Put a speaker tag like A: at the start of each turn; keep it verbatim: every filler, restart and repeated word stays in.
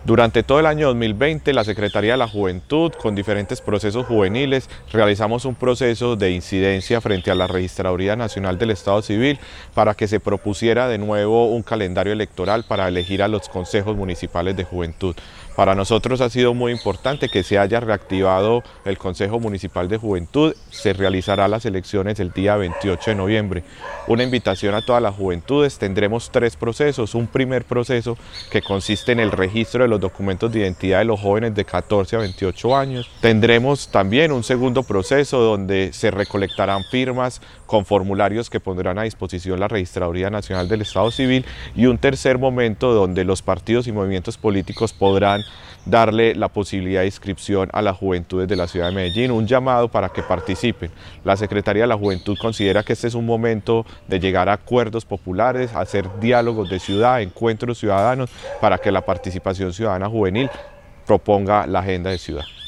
A: Durante todo el año dos mil veinte, la Secretaría de la Juventud, con diferentes procesos juveniles, realizamos un proceso de incidencia frente a la Registraduría Nacional del Estado Civil para que se propusiera de nuevo un calendario electoral para elegir a los consejos municipales de juventud. Para nosotros ha sido muy importante que se haya reactivado el Consejo Municipal de Juventud. Se realizará las elecciones el día veintiocho de noviembre. Una invitación a todas las juventudes. Tendremos tres procesos. Un primer proceso que consiste en el registro de los documentos de identidad de los jóvenes de catorce a veintiocho años. Tendremos también un segundo proceso donde se recolectarán firmas con formularios que pondrán a disposición la Registraduría Nacional del Estado Civil, y un tercer momento donde los partidos y movimientos políticos podrán darle la posibilidad de inscripción a las juventudes de la ciudad de Medellín, un llamado para que participen. La Secretaría de la Juventud considera que este es un momento de llegar a acuerdos populares, hacer diálogos de ciudad, encuentros ciudadanos, para que la participación ciudadana juvenil proponga la agenda de ciudad.